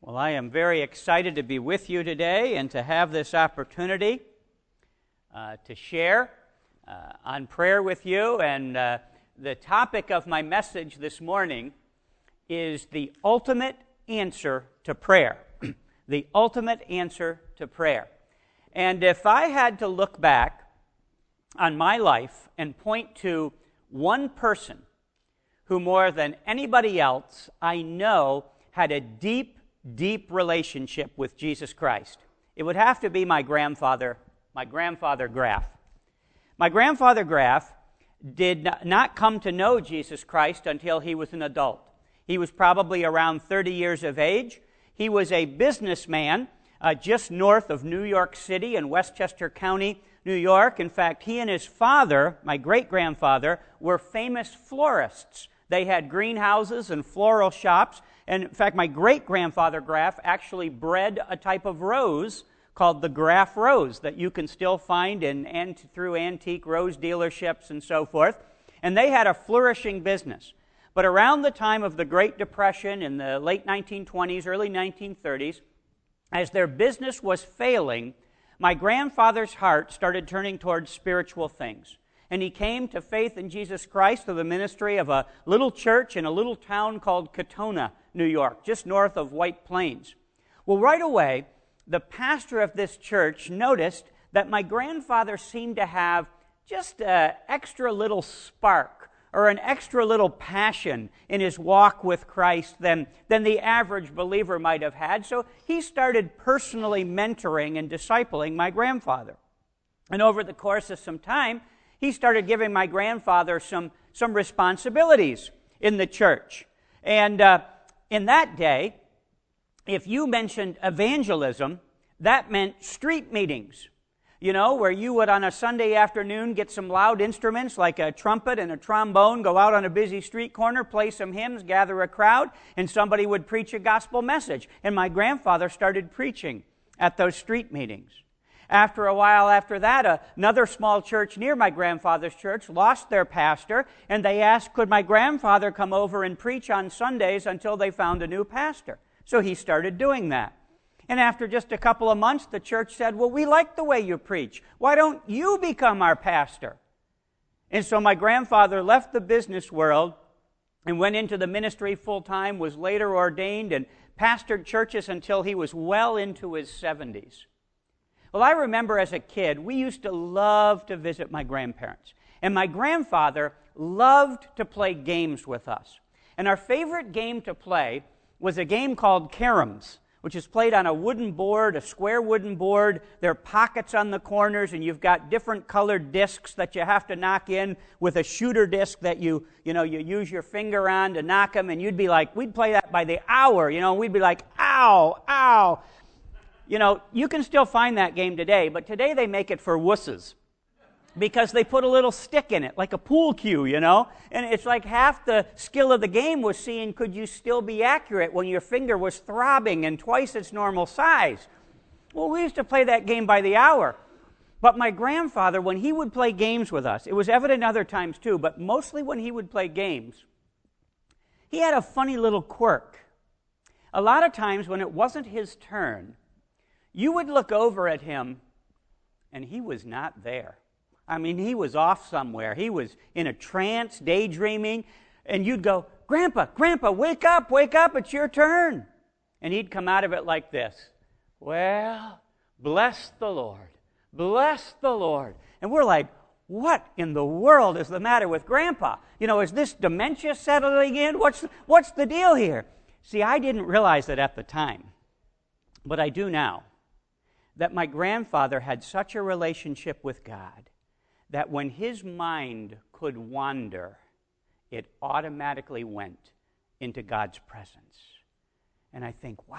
Well, I am very excited to be with you today and to have this opportunity to share on prayer with you. And the topic of my message this morning is the ultimate answer to prayer. The ultimate answer to prayer. And if I had to look back on my life and point to one person who more than anybody else I know had a deep relationship with Jesus Christ, it would have to be my grandfather Graff. My grandfather Graff did not come to know Jesus Christ until he was an adult. He was probably around 30 years of age. He was a businessman just north of New York City in Westchester County, New York. In fact, he and his father, my great-grandfather, were famous florists. They had greenhouses and floral shops. And in fact, my great-grandfather Graff actually bred a type of rose called the Graff rose that you can still find through antique rose dealerships and so forth. And they had a flourishing business. But around the time of the Great Depression in the late 1920s, early 1930s, as their business was failing, my grandfather's heart started turning towards spiritual things. And he came to faith in Jesus Christ through the ministry of a little church in a little town called Katonah, New York, just north of White Plains. Well, right away, the pastor of this church noticed that my grandfather seemed to have just an extra little spark or an extra little passion in his walk with Christ than the average believer might have had. So he started personally mentoring and discipling my grandfather. And over the course of some time, he started giving my grandfather some responsibilities in the church. And in that day, if you mentioned evangelism, that meant street meetings. You know, where you would on a Sunday afternoon get some loud instruments like a trumpet and a trombone, go out on a busy street corner, play some hymns, gather a crowd, and somebody would preach a gospel message. And my grandfather started preaching at those street meetings. After a while after that, another small church near my grandfather's church lost their pastor, and they asked, could my grandfather come over and preach on Sundays until they found a new pastor? So he started doing that. And after just a couple of months, the church said, well, we like the way you preach. Why don't you become our pastor? And so my grandfather left the business world and went into the ministry full-time, was later ordained, and pastored churches until he was well into his 70s. Well, I remember as a kid, we used to love to visit my grandparents. And my grandfather loved to play games with us. And our favorite game to play was a game called caroms, which is played on a wooden board, a square wooden board. There are pockets on the corners, and you've got different colored discs that you have to knock in with a shooter disc that you use your finger on to knock them, and you'd be like, we'd play that by the hour, we'd be like, ow, ow. You can still find that game today, but today they make it for wusses because they put a little stick in it, like a pool cue, and it's like half the skill of the game was seeing could you still be accurate when your finger was throbbing and twice its normal size. Well, we used to play that game by the hour. But my grandfather, when he would play games with us, it was evident other times too, but mostly when he would play games, he had a funny little quirk. A lot of times when it wasn't his turn, you would look over at him and he was not there. I mean, he was off somewhere. He was in a trance, daydreaming, and you'd go, Grandpa, wake up, it's your turn. And he'd come out of it like this, well, bless the Lord. And we're like, what in the world is the matter with Grandpa? Is this dementia settling in? What's the deal here? See, I didn't realize it at the time, but I do now, that my grandfather had such a relationship with God that when his mind could wander, it automatically went into God's presence. And I think, wow,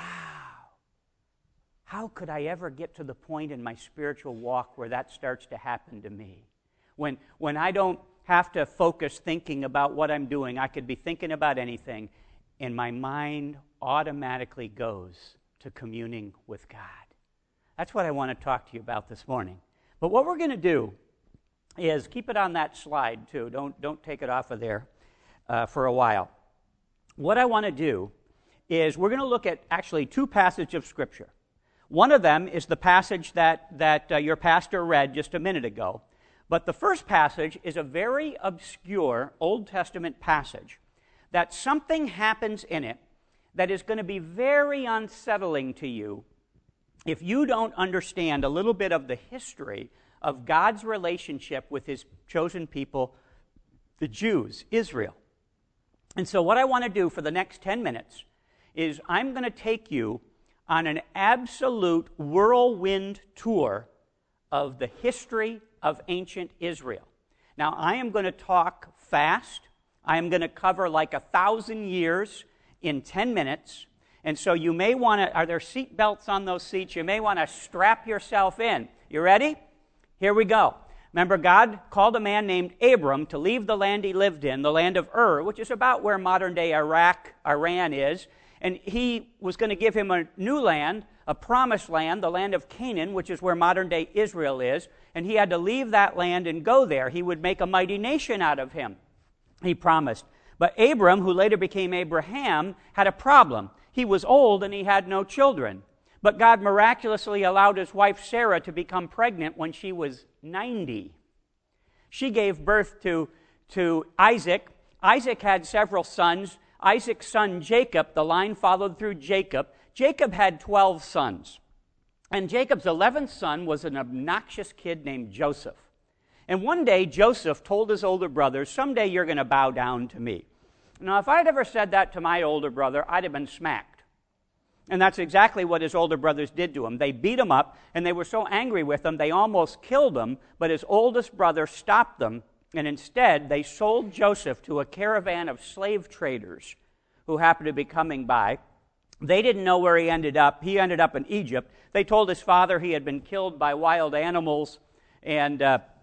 how could I ever get to the point in my spiritual walk where that starts to happen to me? When I don't have to focus thinking about what I'm doing, I could be thinking about anything, and my mind automatically goes to communing with God. That's what I want to talk to you about this morning. But what we're going to do is keep it on that slide too. Don't take it off of there for a while. What I want to do is we're going to look at actually two passages of Scripture. One of them is the passage that your pastor read just a minute ago. But the first passage is a very obscure Old Testament passage that something happens in it that is going to be very unsettling to you if you don't understand a little bit of the history of God's relationship with his chosen people, the Jews, Israel. And so what I want to do for the next 10 minutes is I'm going to take you on an absolute whirlwind tour of the history of ancient Israel. Now, I am going to talk fast. I am going to cover like 1,000 years in 10 minutes. And so you may want to, are there seat belts on those seats? You may want to strap yourself in. You ready? Here we go. Remember, God called a man named Abram to leave the land he lived in, the land of Ur, which is about where modern-day Iran is. And he was going to give him a new land, a promised land, the land of Canaan, which is where modern-day Israel is. And he had to leave that land and go there. He would make a mighty nation out of him, he promised. But Abram, who later became Abraham, had a problem. He was old and he had no children. But God miraculously allowed his wife Sarah to become pregnant when she was 90. She gave birth to Isaac. Isaac had several sons. Isaac's son Jacob, the line followed through Jacob. Jacob had 12 sons. And Jacob's 11th son was an obnoxious kid named Joseph. And one day Joseph told his older brothers, someday you're going to bow down to me. Now, if I'd ever said that to my older brother, I'd have been smacked. And that's exactly what his older brothers did to him. They beat him up, and they were so angry with him, they almost killed him, but his oldest brother stopped them, and instead they sold Joseph to a caravan of slave traders who happened to be coming by. They didn't know where he ended up. He ended up in Egypt. They told his father he had been killed by wild animals, and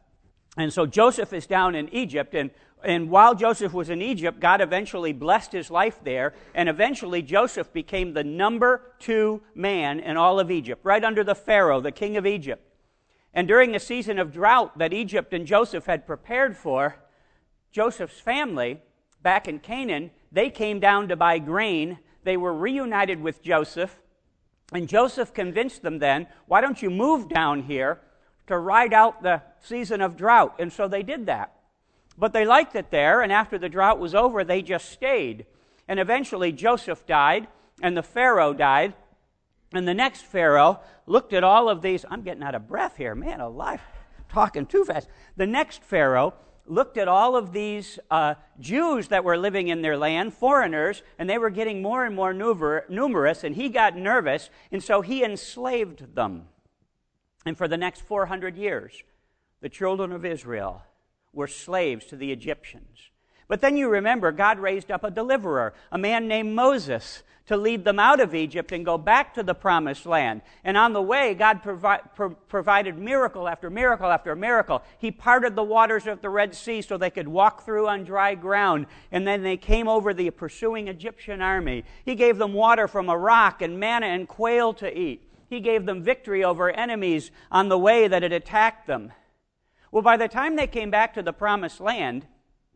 so Joseph is down in Egypt, and while Joseph was in Egypt, God eventually blessed his life there, and eventually Joseph became the number 2 man in all of Egypt, right under the Pharaoh, the king of Egypt. And during the season of drought that Egypt and Joseph had prepared for, Joseph's family back in Canaan, they came down to buy grain. They were reunited with Joseph, and Joseph convinced them then, why don't you move down here to ride out the season of drought? And so they did that. But they liked it there, and after the drought was over, they just stayed. And eventually Joseph died, and the Pharaoh died, and the next Pharaoh looked at all of these. I'm getting out of breath here. Man alive, talking too fast. The next Pharaoh looked at all of these Jews that were living in their land, foreigners, and they were getting more and more numerous, and he got nervous, and so he enslaved them. And for the next 400 years, the children of Israel were slaves to the Egyptians. But then you remember, God raised up a deliverer, a man named Moses, to lead them out of Egypt and go back to the promised land. And on the way, God provided miracle after miracle after miracle. He parted the waters of the Red Sea so they could walk through on dry ground. And then they came over the pursuing Egyptian army. He gave them water from a rock and manna and quail to eat. He gave them victory over enemies on the way that had attacked them. Well, by the time they came back to the promised land,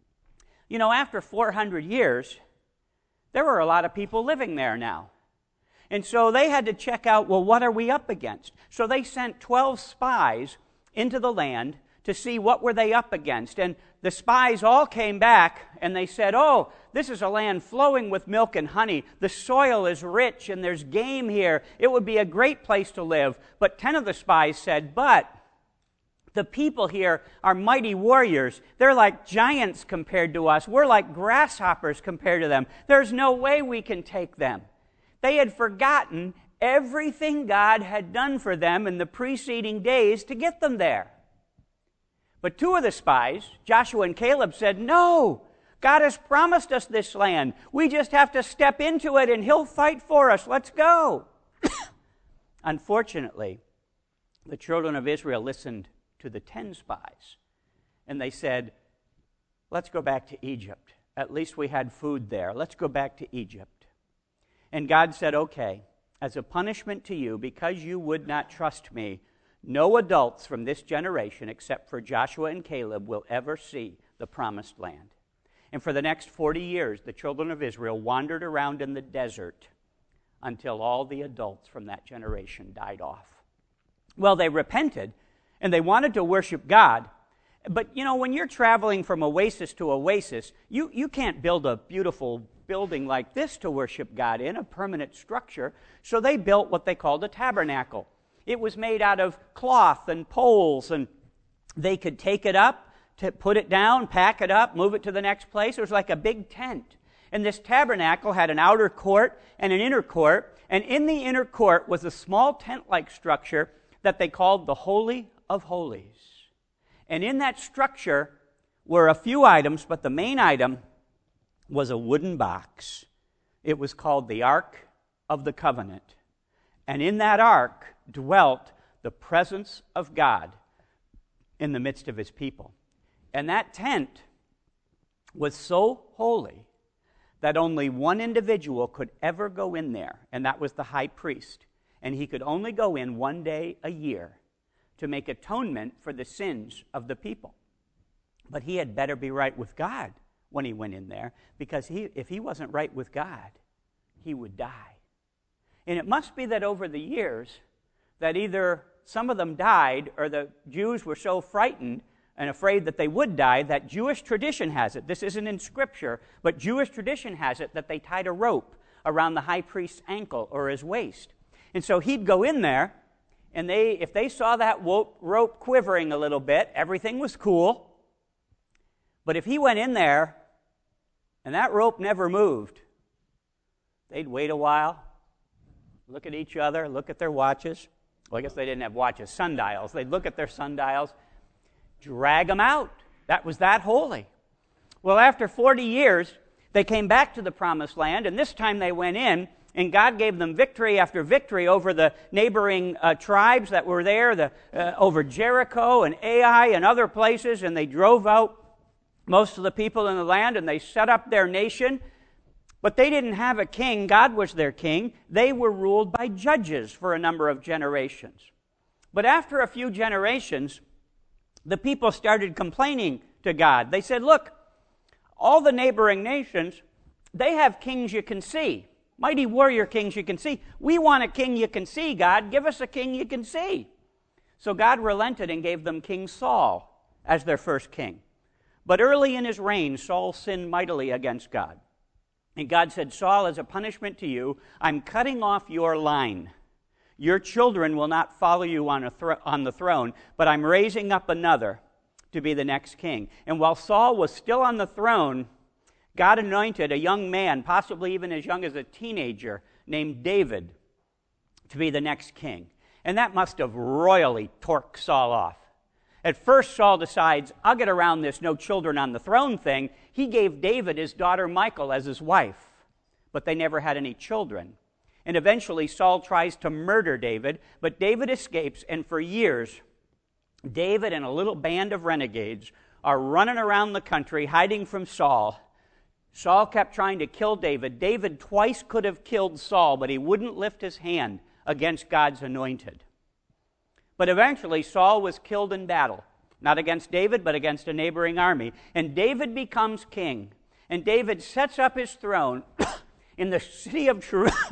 after 400 years, there were a lot of people living there now. And so they had to check out, well, what are we up against? So they sent 12 spies into the land to see what were they up against. And the spies all came back and they said, oh, this is a land flowing with milk and honey. The soil is rich and there's game here. It would be a great place to live. But 10 of the spies said, but the people here are mighty warriors. They're like giants compared to us. We're like grasshoppers compared to them. There's no way we can take them. They had forgotten everything God had done for them in the preceding days to get them there. But 2 of the spies, Joshua and Caleb, said, no, God has promised us this land. We just have to step into it and he'll fight for us. Let's go. Unfortunately, the children of Israel listened to the 10 spies. And they said, let's go back to Egypt. At least we had food there. Let's go back to Egypt. And God said, okay, as a punishment to you, because you would not trust me, no adults from this generation, except for Joshua and Caleb, will ever see the promised land. And for the next 40 years, the children of Israel wandered around in the desert until all the adults from that generation died off. Well, they repented, and they wanted to worship God. But, when you're traveling from oasis to oasis, you can't build a beautiful building like this to worship God in, a permanent structure. So they built what they called a tabernacle. It was made out of cloth and poles, and they could take it up, to put it down, pack it up, move it to the next place. It was like a big tent. And this tabernacle had an outer court and an inner court, and in the inner court was a small tent-like structure that they called the Holy of Holies. And in that structure were a few items, but the main item was a wooden box. It was called the Ark of the Covenant. And in that ark dwelt the presence of God in the midst of his people. And that tent was so holy that only one individual could ever go in there, and that was the high priest. And he could only go in one day a year to make atonement for the sins of the people. But he had better be right with God when he went in there, because if he wasn't right with God, he would die. And it must be that over the years that either some of them died or the Jews were so frightened and afraid that they would die that Jewish tradition has it. This isn't in Scripture, but Jewish tradition has it that they tied a rope around the high priest's ankle or his waist. And so he'd go in there, and if they saw that rope quivering a little bit, everything was cool. But if he went in there and that rope never moved, they'd wait a while, look at each other, look at their watches. Well, I guess they didn't have watches, sundials. They'd look at their sundials, drag them out. That was that holy. Well, after 40 years, they came back to the Promised Land, and this time they went in, and God gave them victory after victory over the neighboring tribes that were there, over Jericho and Ai and other places, and they drove out most of the people in the land, and they set up their nation. But they didn't have a king. God was their king. They were ruled by judges for a number of generations. But after a few generations, the people started complaining to God. They said, look, all the neighboring nations, they have kings you can see. Mighty warrior kings you can see. We want a king you can see, God. Give us a king you can see. So God relented and gave them King Saul as their first king. But early in his reign, Saul sinned mightily against God. And God said, Saul, as a punishment to you, I'm cutting off your line. Your children will not follow you on the throne, but I'm raising up another to be the next king. And while Saul was still on the throne, God anointed a young man, possibly even as young as a teenager, named David, to be the next king. And that must have royally torqued Saul off. At first, Saul decides, I'll get around this no children on the throne thing. He gave David his daughter Michal as his wife, but they never had any children. And eventually, Saul tries to murder David, but David escapes, and for years, David and a little band of renegades are running around the country, hiding from Saul. Saul kept trying to kill David. David twice could have killed Saul, but he wouldn't lift his hand against God's anointed. But eventually, Saul was killed in battle, not against David, but against a neighboring army. And David becomes king. And David sets up his throne in the city of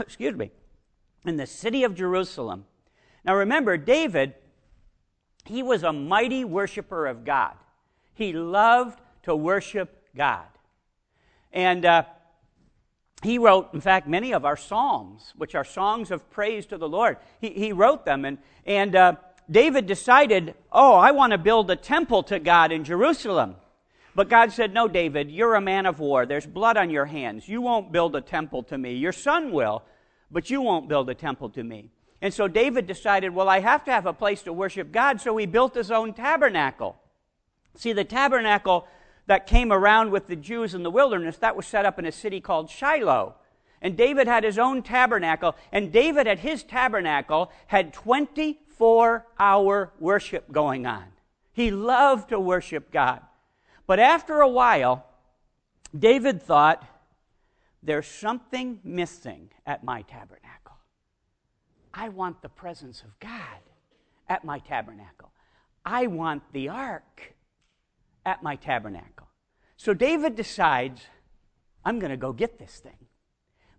Jerusalem. Now remember, David, he was a mighty worshiper of God. He loved to worship God. And he wrote, in fact, many of our psalms, which are songs of praise to the Lord. He wrote them, and David decided, I want to build a temple to God in Jerusalem. But God said, no, David, you're a man of war. There's blood on your hands. You won't build a temple to me. Your son will, but you won't build a temple to me. And so David decided, I have to have a place to worship God, so he built his own tabernacle. See, the tabernacle that came around with the Jews in the wilderness, that was set up in a city called Shiloh. And David had his own tabernacle, and David at his tabernacle had 24-hour worship going on. He loved to worship God. But after a while, David thought, there's something missing at my tabernacle. I want the presence of God at my tabernacle. I want the ark at my tabernacle. So David decides, I'm going to go get this thing.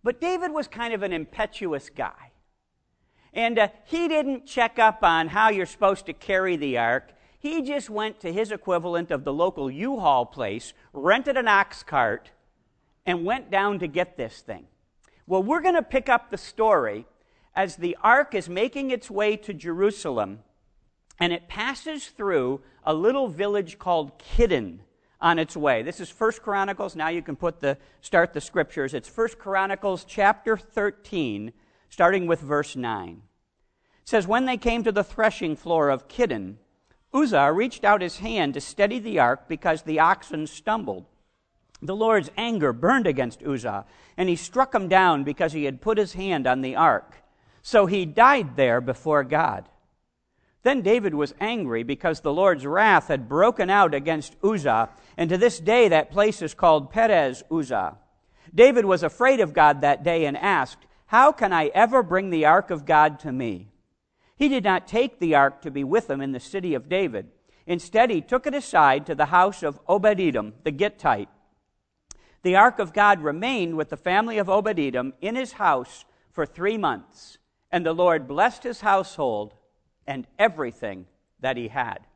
But David was kind of an impetuous guy. And he didn't check up on how you're supposed to carry the ark. He just went to his equivalent of the local U-Haul place, rented an ox cart, and went down to get this thing. Well, we're going to pick up the story as the ark is making its way to Jerusalem, and it passes through a little village called Kidon on its way. This is 1 Chronicles. Now you can start the scriptures. It's 1 Chronicles chapter 13, starting with verse 9. It says, "When they came to the threshing floor of Kidon, Uzzah reached out his hand to steady the ark because the oxen stumbled. The Lord's anger burned against Uzzah, and he struck him down because he had put his hand on the ark. So he died there before God. Then David was angry because the Lord's wrath had broken out against Uzzah, and to this day that place is called Perez Uzzah. David was afraid of God that day and asked, 'How can I ever bring the ark of God to me?' He did not take the ark to be with him in the city of David. Instead, he took it aside to the house of Obed-Edom, the Gittite. The ark of God remained with the family of Obed-Edom in his house for 3 months, and the Lord blessed his household and everything that he had."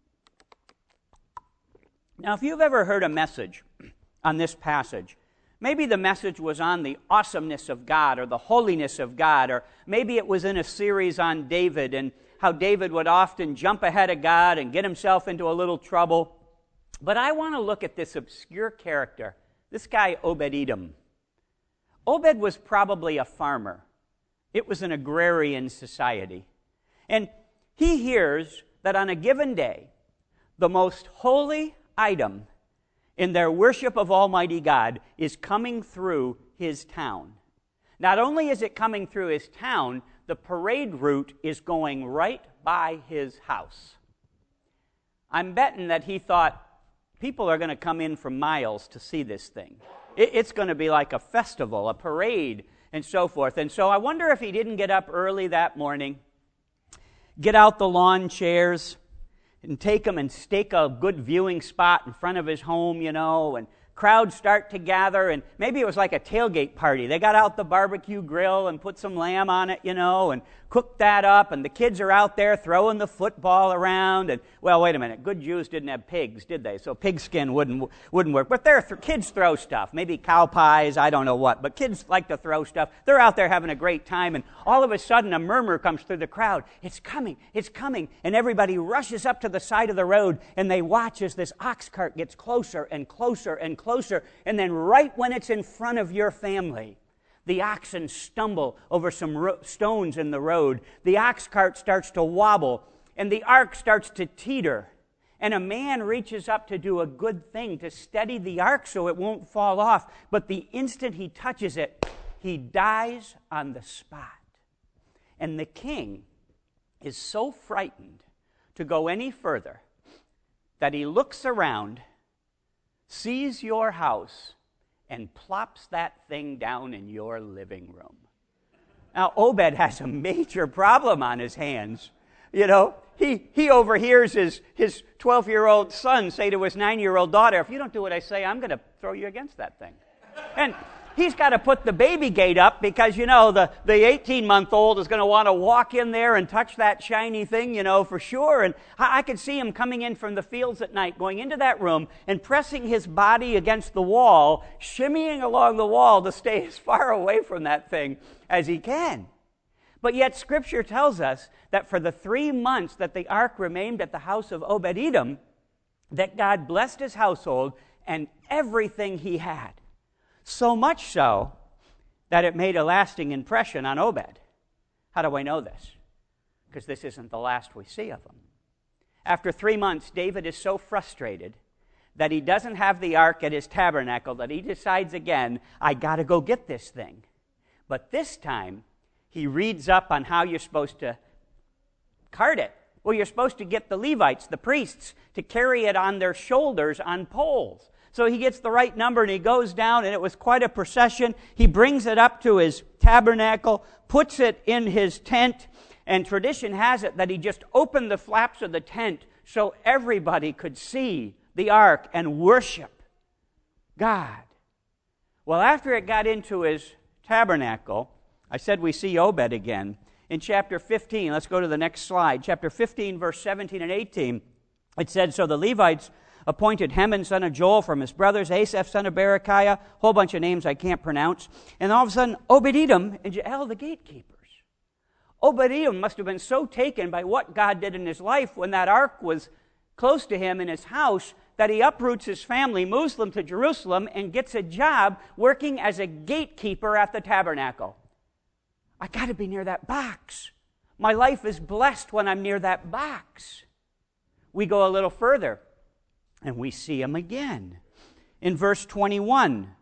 Now, if you've ever heard a message on this passage, maybe the message was on the awesomeness of God or the holiness of God, or maybe it was in a series on David and how David would often jump ahead of God and get himself into a little trouble. But I want to look at this obscure character, this guy Obed-Edom. Obed was probably a farmer. It was an agrarian society. And he hears that on a given day, the most holy item in their worship of Almighty God is coming through his town. Not only is it coming through his town, the parade route is going right by his house. I'm betting that he thought people are going to come in from miles to see this thing. It's going to be like a festival, a parade, and so forth. And so I wonder if he didn't get up early that morning, get out the lawn chairs, and take him and stake a good viewing spot in front of his home, and crowds start to gather, and maybe it was like a tailgate party. They got out the barbecue grill and put some lamb on it, and cooked that up, and the kids are out there throwing the football around, and, well, wait a minute, good Jews didn't have pigs, did they? So pigskin wouldn't work. But kids throw stuff, maybe cow pies, I don't know what, but kids like to throw stuff. They're out there having a great time, and all of a sudden a murmur comes through the crowd. It's coming, and everybody rushes up to the side of the road, and they watch as this ox cart gets closer and closer and closer, and then right when it's in front of your family, the oxen stumble over some stones in the road. The ox cart starts to wobble, and the ark starts to teeter. And a man reaches up to do a good thing, to steady the ark so it won't fall off. But the instant he touches it, he dies on the spot. And the king is so frightened to go any further that he looks around, sees your house, and plops that thing down in your living room. Now, Obed has a major problem on his hands. He overhears his 12-year-old son say to his 9-year-old daughter, "If you don't do what I say, I'm going to throw you against that thing." And he's got to put the baby gate up because, the 18-month-old is going to want to walk in there and touch that shiny thing, for sure. And I could see him coming in from the fields at night, going into that room and pressing his body against the wall, shimmying along the wall to stay as far away from that thing as he can. But yet Scripture tells us that for the 3 months that the ark remained at the house of Obed-Edom, that God blessed his household and everything he had. So much so that it made a lasting impression on Obed. How do I know this? Because this isn't the last we see of him. After 3 months, David is so frustrated that he doesn't have the ark at his tabernacle that he decides again, I got to go get this thing. But this time, he reads up on how you're supposed to cart it. Well, you're supposed to get the Levites, the priests, to carry it on their shoulders on poles. So he gets the right number and he goes down, and it was quite a procession. He brings it up to his tabernacle, puts it in his tent, and tradition has it that he just opened the flaps of the tent so everybody could see the ark and worship God. Well, after it got into his tabernacle, I said we see Obed again. In chapter 15, let's go to the next slide. Chapter 15, verse 17 and 18, it said, "So the Levites appointed Heman, son of Joel, from his brothers, Asaph, son of Berechiah," whole bunch of names I can't pronounce, and all of a sudden, Obed-Edom and Jael, the gatekeepers. Obed-Edom must have been so taken by what God did in his life when that ark was close to him in his house that he uproots his family, moves them to Jerusalem, and gets a job working as a gatekeeper at the tabernacle. I got to be near that box. My life is blessed when I'm near that box. We go a little further, and we see him again. In verse 21,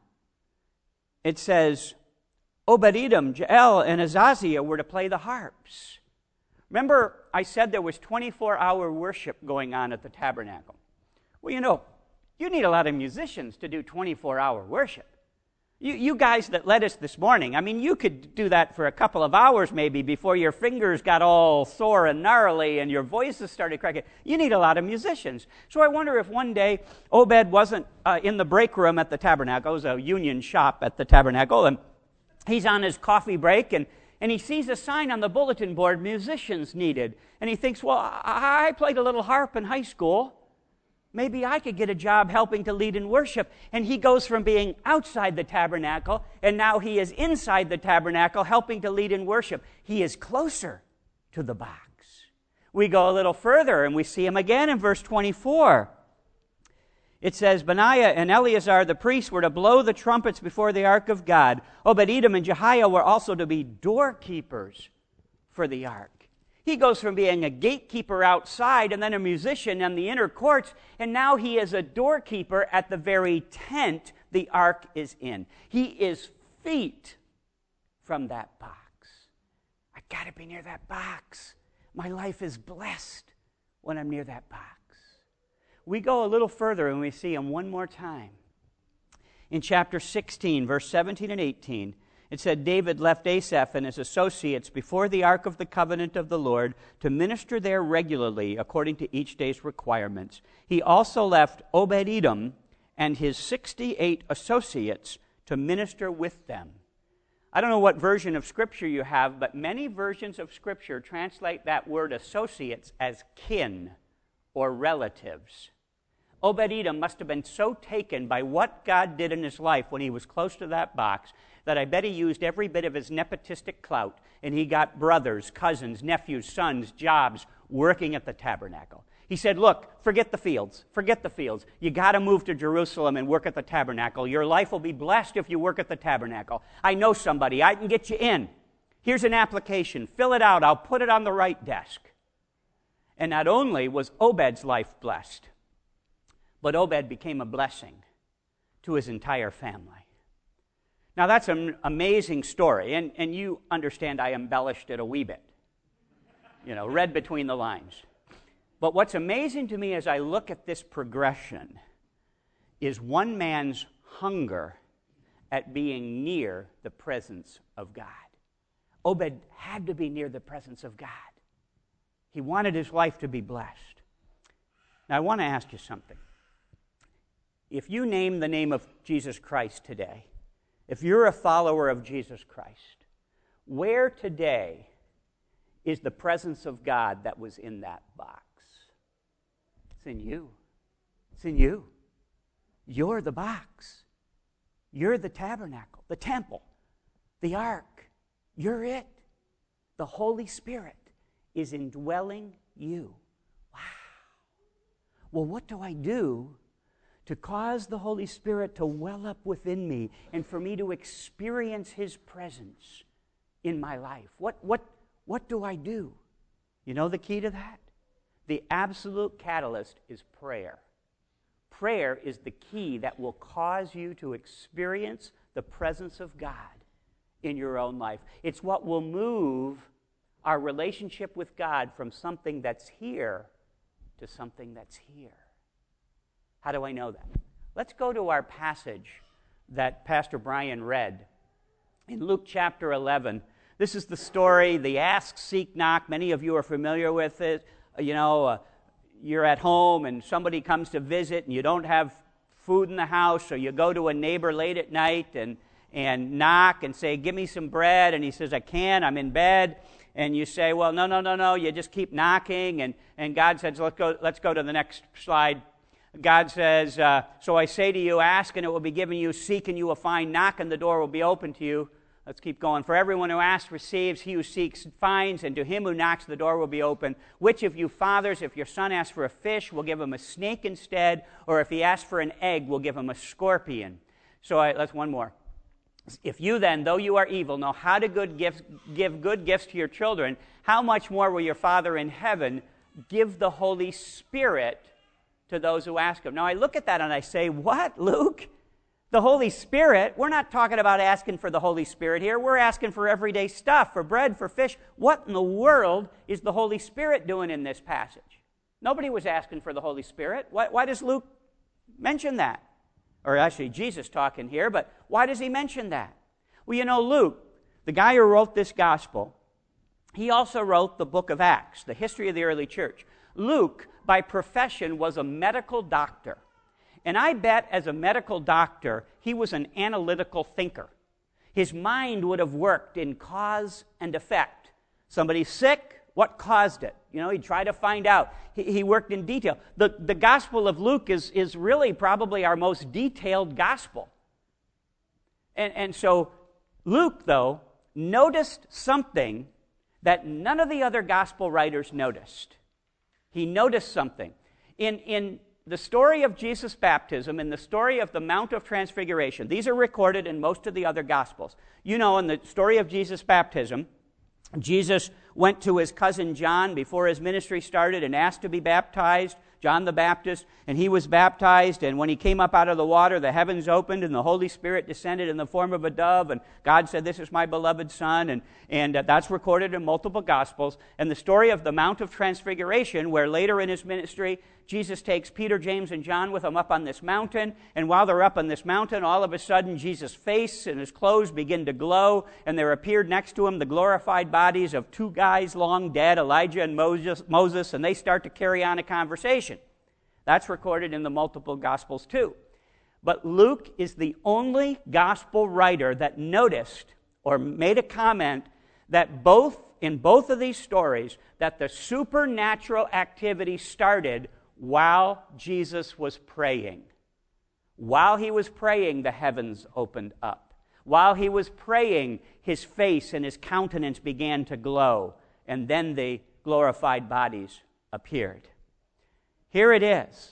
it says, Obed-Edom, Jael, and Azaziah were to play the harps. Remember, I said there was 24-hour worship going on at the tabernacle. Well, you need a lot of musicians to do 24-hour worship. You guys that led us this morning, you could do that for a couple of hours maybe before your fingers got all sore and gnarly and your voices started cracking. You need a lot of musicians. So I wonder if one day Obed wasn't in the break room at the tabernacle. It was a union shop at the tabernacle, and he's on his coffee break, and he sees a sign on the bulletin board, musicians needed. And he thinks, well, I played a little harp in high school. Maybe I could get a job helping to lead in worship. And he goes from being outside the tabernacle, and now he is inside the tabernacle helping to lead in worship. He is closer to the box. We go a little further, and we see him again in verse 24. It says, Benaiah and Eleazar the priests were to blow the trumpets before the ark of God. Obed-Edom and Jehiah were also to be doorkeepers for the ark. He goes from being a gatekeeper outside and then a musician in the inner courts, and now he is a doorkeeper at the very tent the ark is in. He is feet from that box. I got to be near that box. My life is blessed when I'm near that box. We go a little further and we see him one more time. In chapter 16, verse 17 and 18, it said, David left Asaph and his associates before the ark of the covenant of the Lord to minister there regularly according to each day's requirements. He also left Obed-Edom and his 68 associates to minister with them. I don't know what version of Scripture you have, but many versions of Scripture translate that word associates as kin or relatives. Obed-Edom must have been so taken by what God did in his life when he was close to that box that I bet he used every bit of his nepotistic clout, and he got brothers, cousins, nephews, sons, jobs working at the tabernacle. He said, look, forget the fields. You got to move to Jerusalem and work at the tabernacle. Your life will be blessed if you work at the tabernacle. I know somebody. I can get you in. Here's an application. Fill it out. I'll put it on the right desk. And not only was Obed's life blessed, but Obed became a blessing to his entire family. Now, that's an amazing story, and you understand I embellished it a wee bit. Read between the lines. But what's amazing to me as I look at this progression is one man's hunger at being near the presence of God. Obed had to be near the presence of God. He wanted his life to be blessed. Now, I want to ask you something. If you name the name of Jesus Christ today, if you're a follower of Jesus Christ, where today is the presence of God that was in that box? It's in you. It's in you. You're the box. You're the tabernacle, the temple, the ark. You're it. The Holy Spirit is indwelling you. Wow. Well, what do I do to cause the Holy Spirit to well up within me and for me to experience His presence in my life? What do I do? You know the key to that? The absolute catalyst is prayer. Prayer is the key that will cause you to experience the presence of God in your own life. It's what will move our relationship with God from something that's here to something that's here. How do I know that? Let's go to our passage that Pastor Brian read. In Luke chapter 11, this is the story, the ask, seek, knock. Many of you are familiar with it. You're at home and somebody comes to visit and you don't have food in the house, so you go to a neighbor late at night and and knock and say, give me some bread, and he says, I can't, I'm in bed. And you say, well, no, you just keep knocking, and God says, let's go to the next slide. God says, so I say to you, ask and it will be given you, seek and you will find, knock and the door will be open to you. Let's keep going. For everyone who asks receives, he who seeks finds, and to him who knocks the door will be open. Which of you fathers, if your son asks for a fish, will give him a snake instead, or if he asks for an egg, will give him a scorpion? So let's one more. If you then, though you are evil, know how to give good gifts to your children, how much more will your Father in heaven give the Holy Spirit to those who ask him? Now I look at that and I say, what, Luke? The Holy Spirit? We're not talking about asking for the Holy Spirit here. We're asking for everyday stuff, for bread, for fish. What in the world is the Holy Spirit doing in this passage? Nobody was asking for the Holy Spirit. Why does Luke mention that? Or actually, Jesus talking here, but why does he mention that? Well, you know, Luke, the guy who wrote this gospel, he also wrote the book of Acts, the history of the early church. Luke, by profession, was a medical doctor. And I bet as a medical doctor, he was an analytical thinker. His mind would have worked in cause and effect. Somebody's sick, what caused it? You know, he'd try to find out. He worked in detail. The Gospel of Luke is really probably our most detailed gospel. And so Luke, though, noticed something that none of the other gospel writers noticed. He noticed something. In the story of Jesus' baptism and the story of the Mount of Transfiguration, these are recorded in most of the other Gospels. You know, in the story of Jesus' baptism, Jesus went to his cousin John before his ministry started and asked to be baptized, John the Baptist, and he was baptized, and when he came up out of the water, the heavens opened, and the Holy Spirit descended in the form of a dove, and God said, this is my beloved Son, and that's recorded in multiple Gospels. And the story of the Mount of Transfiguration, where later in his ministry, Jesus takes Peter, James, and John with him up on this mountain, and while they're up on this mountain, all of a sudden, Jesus' face and his clothes begin to glow, and there appeared next to him the glorified bodies of two guys long dead, Elijah and Moses, and they start to carry on a conversation. That's recorded in the multiple Gospels too. But Luke is the only gospel writer that noticed or made a comment that in both of these stories, that the supernatural activity started while Jesus was praying. While he was praying, the heavens opened up. While he was praying, his face and his countenance began to glow, and then the glorified bodies appeared. Here it is.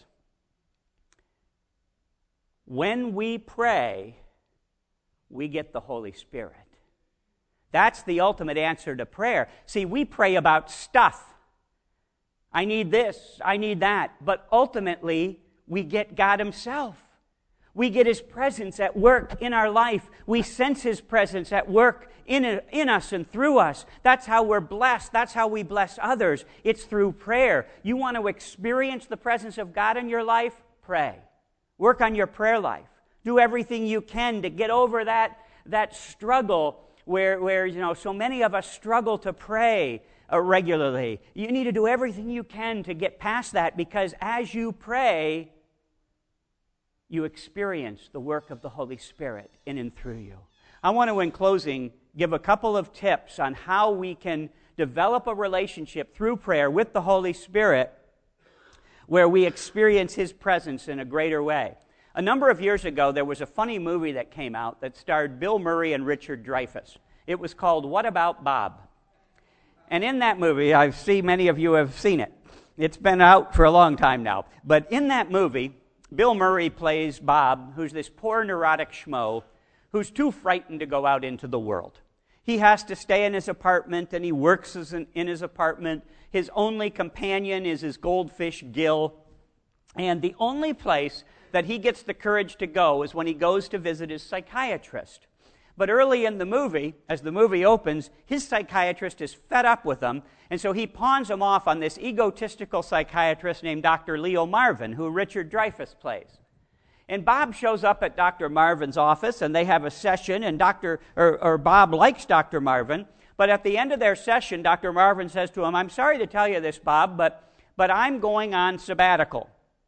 When we pray, we get the Holy Spirit. That's the ultimate answer to prayer. See, we pray about stuff. I need this, I need that. But ultimately, we get God himself. We get his presence at work in our life. We sense his presence at work in us and through us. That's how we're blessed. That's how we bless others. It's through prayer. You want to experience the presence of God in your life? Pray. Work on your prayer life. Do everything you can to get over that struggle where you know so many of us struggle to pray regularly. You need to do everything you can to get past that, because as you pray, you experience the work of the Holy Spirit in and through you. I want to, in closing, give a couple of tips on how we can develop a relationship through prayer with the Holy Spirit where we experience his presence in a greater way. A number of years ago, there was a funny movie that came out that starred Bill Murray and Richard Dreyfuss. It was called What About Bob? And in that movie, I see many of you have seen it. It's been out for a long time now. But in that movie, Bill Murray plays Bob, who's this poor neurotic schmo who's too frightened to go out into the world. He has to stay in his apartment, and he works in his apartment. His only companion is his goldfish, Gil. And the only place that he gets the courage to go is when he goes to visit his psychiatrist. But early in the movie, as the movie opens, his psychiatrist is fed up with him, and so he pawns him off on this egotistical psychiatrist named Dr. Leo Marvin, who Richard Dreyfuss plays. And Bob shows up at Dr. Marvin's office, and they have a session, and Bob likes Dr. Marvin, but at the end of their session, Dr. Marvin says to him, "I'm sorry to tell you this, Bob, but I'm going on sabbatical.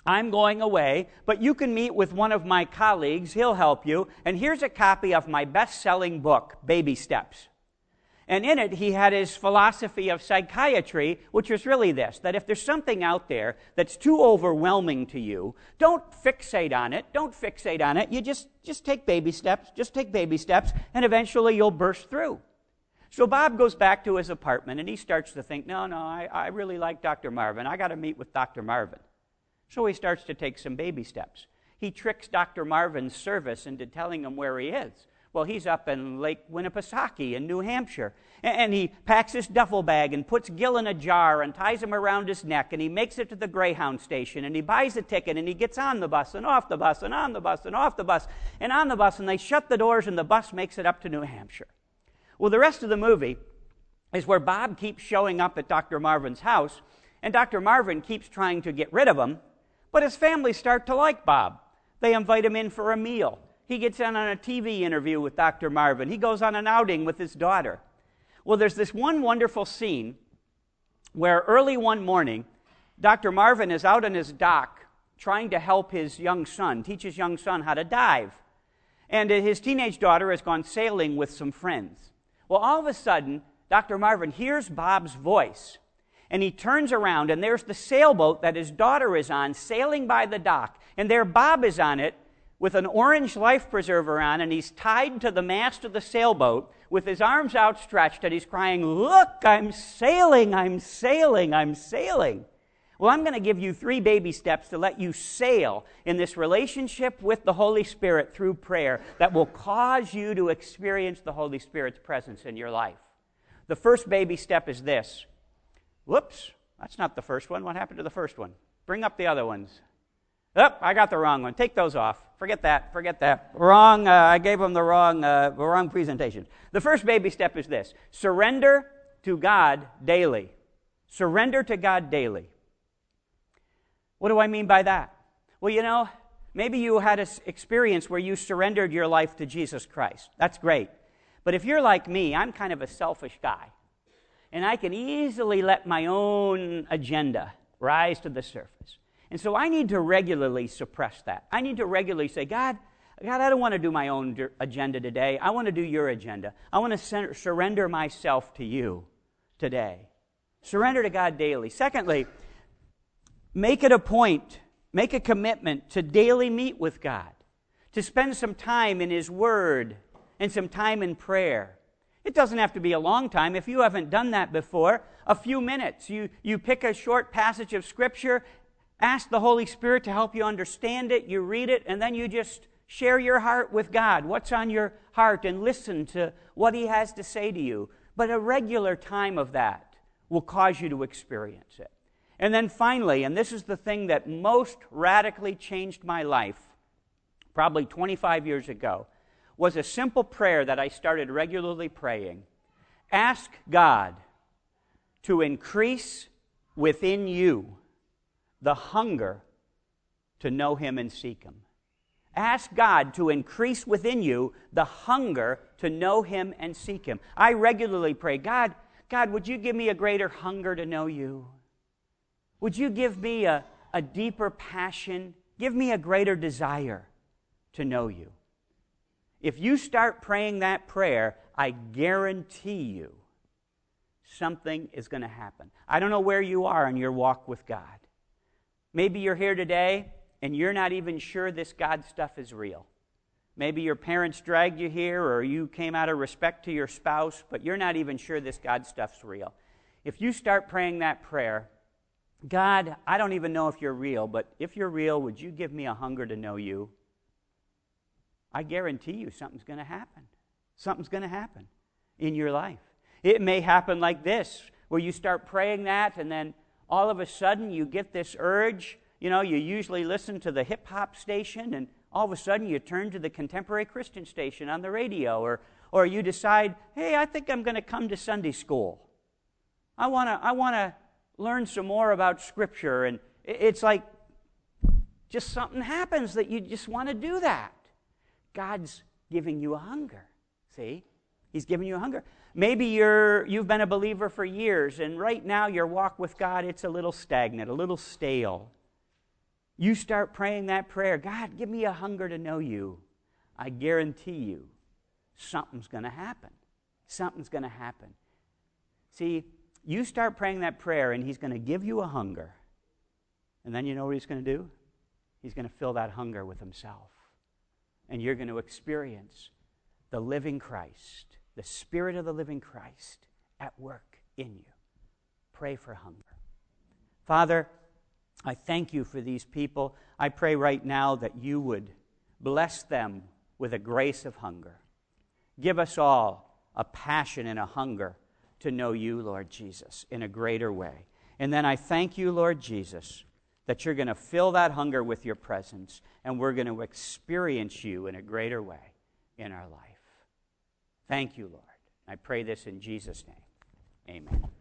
I'm going away, but you can meet with one of my colleagues. He'll help you. And here's a copy of my best-selling book, Baby Steps. And in it, he had his philosophy of psychiatry, which was really this, that if there's something out there that's too overwhelming to you, don't fixate on it. Don't fixate on it. You just take baby steps. Just take baby steps, and eventually you'll burst through. So Bob goes back to his apartment, and he starts to think, no, I really like Dr. Marvin. I got to meet with Dr. Marvin. So he starts to take some baby steps. He tricks Dr. Marvin's service into telling him where he is. Well, he's up in Lake Winnipesaukee in New Hampshire. And he packs his duffel bag and puts Gil in a jar and ties him around his neck, and he makes it to the Greyhound station, and he buys a ticket, and he gets on the bus and off the bus and on the bus and off the bus and on the bus, and they shut the doors, and the bus makes it up to New Hampshire. Well, the rest of the movie is where Bob keeps showing up at Dr. Marvin's house, and Dr. Marvin keeps trying to get rid of him, but his family start to like Bob. They invite him in for a meal. He gets in on a TV interview with Dr. Marvin. He goes on an outing with his daughter. Well, there's this one wonderful scene where early one morning, Dr. Marvin is out on his dock trying to help his young son, teach his young son how to dive. And his teenage daughter has gone sailing with some friends. Well, all of a sudden, Dr. Marvin hears Bob's voice, and he turns around, and there's the sailboat that his daughter is on sailing by the dock, and there Bob is on it with an orange life preserver on, and he's tied to the mast of the sailboat with his arms outstretched, and he's crying, "Look, I'm sailing, I'm sailing, I'm sailing." Well, I'm going to give you 3 baby steps to let you sail in this relationship with the Holy Spirit through prayer that will cause you to experience the Holy Spirit's presence in your life. The first baby step is this. Whoops, that's not the first one. What happened to the first one? Bring up the other ones. Oh, I got the wrong one. Take those off. Forget that. Wrong, I gave them the wrong presentation. The first baby step is this. Surrender to God daily. Surrender to God daily. What do I mean by that? Well, maybe you had an experience where you surrendered your life to Jesus Christ. That's great. But if you're like me, I'm kind of a selfish guy. And I can easily let my own agenda rise to the surface. And so I need to regularly suppress that. I need to regularly say, God, I don't want to do my own agenda today. I want to do your agenda. I want to surrender myself to you today. Surrender to God daily. Secondly, make it a point, make a commitment to daily meet with God, to spend some time in His Word and some time in prayer. It doesn't have to be a long time. If you haven't done that before, a few minutes. You pick a short passage of Scripture, ask the Holy Spirit to help you understand it, you read it, and then you just share your heart with God, what's on your heart, and listen to what He has to say to you. But a regular time of that will cause you to experience it. And then finally, and this is the thing that most radically changed my life, probably 25 years ago, was a simple prayer that I started regularly praying. Ask God to increase within you the hunger to know Him and seek Him. Ask God to increase within you the hunger to know Him and seek Him. I regularly pray, God, would you give me a greater hunger to know you? Would you give me a deeper passion? Give me a greater desire to know you. If you start praying that prayer, I guarantee you something is going to happen. I don't know where you are in your walk with God. Maybe you're here today and you're not even sure this God stuff is real. Maybe your parents dragged you here, or you came out of respect to your spouse, but you're not even sure this God stuff's real. If you start praying that prayer, God, I don't even know if you're real, but if you're real, would you give me a hunger to know you? I guarantee you something's going to happen. Something's going to happen in your life. It may happen like this, where you start praying that, and then all of a sudden you get this urge. You usually listen to the hip-hop station, and all of a sudden you turn to the contemporary Christian station on the radio, or you decide, hey, I think I'm going to come to Sunday school. I want to learn some more about Scripture, and it's like just something happens that you just want to do that. God's giving you a hunger. See? He's giving you a hunger. Maybe you've been a believer for years, and right now your walk with God, it's a little stagnant, a little stale. You start praying that prayer, God, give me a hunger to know you. I guarantee you, something's going to happen. Something's going to happen. See, you start praying that prayer, and he's going to give you a hunger. And then you know what he's going to do? He's going to fill that hunger with himself. And you're going to experience the living Christ, the Spirit of the living Christ at work in you. Pray for hunger. Father, I thank you for these people. I pray right now that you would bless them with a grace of hunger. Give us all a passion and a hunger to know you, Lord Jesus, in a greater way. And then I thank you, Lord Jesus, that you're going to fill that hunger with your presence, and we're going to experience you in a greater way in our life. Thank you, Lord. I pray this in Jesus' name. Amen.